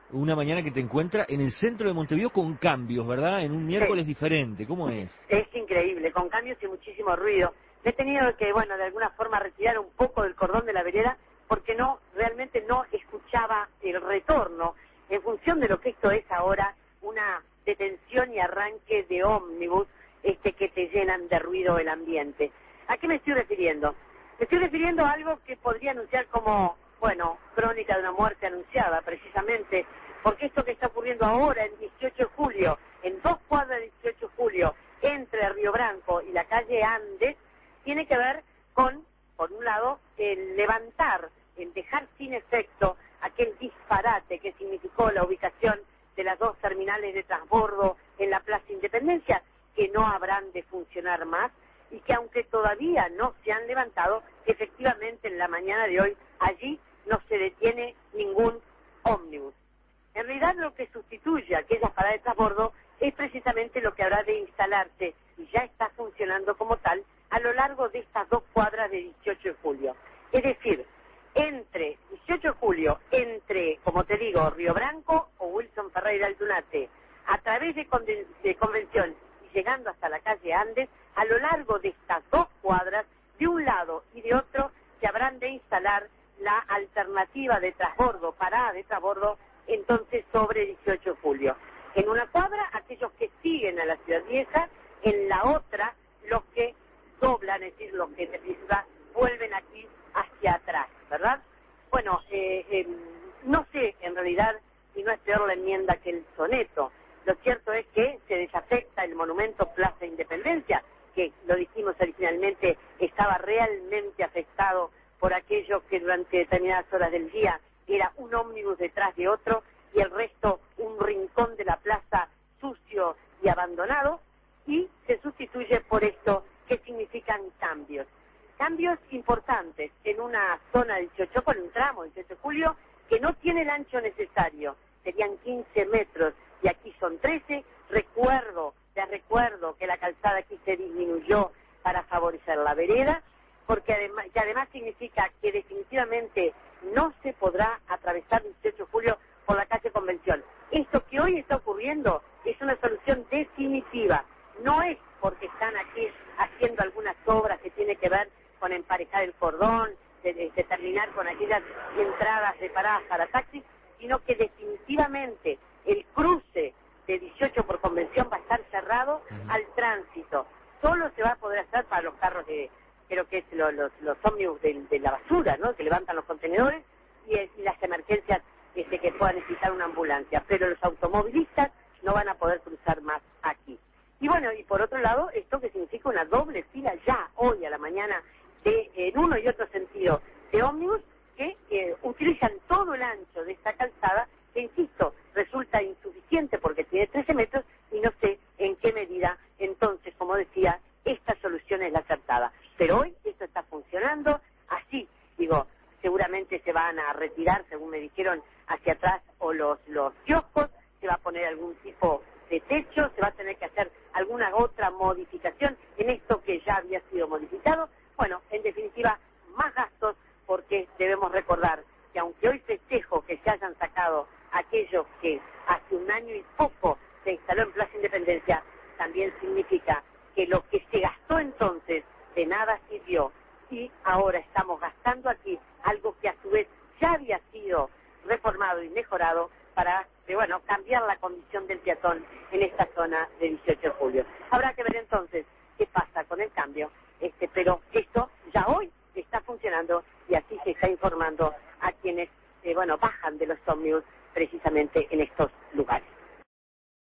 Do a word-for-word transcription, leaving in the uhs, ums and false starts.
una mañana que te encuentra en el centro de Montevideo con cambios, ¿verdad? En un miércoles Sí. diferente, ¿cómo es? Es increíble, con cambios y muchísimo ruido. Me he tenido que, bueno, de alguna forma retirar un poco del cordón de la vereda porque no, realmente no escuchaba el retorno en función de lo que esto es ahora, una detención y arranque de ómnibus este, que te llenan de ruido el ambiente. ¿A qué me estoy refiriendo? Me estoy refiriendo a algo que podría anunciar como, bueno, crónica de una muerte anunciada, precisamente, porque esto que está ocurriendo ahora, en dieciocho de julio, en dos cuadras de dieciocho de julio, entre Río Branco y la calle Andes, tiene que ver con, por un lado, el levantar, el dejar sin efecto aquel disparate que significó la ubicación de las dos terminales de transbordo en la Plaza Independencia, que no habrán de funcionar más, y que aunque todavía no se han levantado, efectivamente en la mañana de hoy allí no se detiene ningún ómnibus. En realidad lo que sustituye a aquellas paradas de transbordo es precisamente lo que habrá de instalarse, y ya está funcionando como tal, a lo largo de estas dos cuadras de dieciocho de julio. Es decir, entre dieciocho de julio, entre, como te digo, Río Branco o Wilson Ferreira Aldunate, a través de, Conven- de Convención y llegando hasta la calle Andes, a lo largo de estas dos cuadras, de un lado y de otro, se habrán de instalar la alternativa de transbordo, parada de transbordo, entonces sobre dieciocho de julio. En una cuadra, aquellos que siguen a la Ciudad Vieja, en la otra, los que doblan, es decir, los que de ciudad vuelven aquí hacia atrás, ¿verdad? Bueno, eh, eh, no sé en realidad si no es peor la enmienda que el soneto. Lo cierto es que se desafecta el monumento Plaza Independencia, que lo dijimos originalmente, estaba realmente afectado por aquello que durante determinadas horas del día era un ómnibus detrás de otro y el resto un rincón de la plaza sucio y abandonado, y se sustituye por esto que significan cambios. Cambios importantes en una zona de dieciocho, con un tramo de dieciocho de julio, que no tiene el ancho necesario, serían quince metros y aquí son trece. Recuerdo, les recuerdo que la calzada aquí se disminuyó para favorecer la vereda, porque además, que además significa que definitivamente no se podrá atravesar dieciocho de julio por la calle Convención. Esto que hoy está ocurriendo es una solución definitiva, no es porque están aquí haciendo algunas obras que tiene que ver con emparejar el cordón, de, de, de terminar con aquellas entradas separadas para taxis, sino que definitivamente el cruce de dieciocho por Convención va a estar cerrado uh-huh. al tránsito. Solo se va a poder hacer para los carros de, creo que es lo, los, los ómnibus de, de la basura, ¿no?, que levantan los contenedores, y, y las emergencias este, que puedan necesitar una ambulancia. Pero los automovilistas no van a poder cruzar más aquí. Y bueno, y por otro lado, esto que significa una doble fila ya, hoy a la mañana, de, en uno y otro sentido, de ómnibus que eh, utilizan todo el ancho de esta calzada, que insisto, resulta insuficiente porque tiene trece metros y no sé en qué medida, entonces, como decía, esta solución es la acertada. Pero hoy esto está funcionando así, digo, seguramente se van a retirar, según me dijeron, hacia atrás o los, los kioscos, se va a poner algún tipo de techo, se va a tener que hacer alguna otra modificación en esto que ya había sido modificado. Bueno, en definitiva, más gastos, porque debemos recordar que aunque hoy festejo que se hayan sacado aquello que hace un año y poco se instaló en Plaza Independencia, también significa que lo que se gastó entonces de nada sirvió, y ahora estamos gastando aquí algo que a su vez ya había sido reformado y mejorado para, eh, bueno, cambiar la condición del peatón en esta zona de dieciocho de julio. Habrá que ver entonces qué pasa con el cambio, este, pero esto ya hoy está funcionando y así se está informando a quienes, eh, bueno, bajan de los ómnibus precisamente en estos lugares.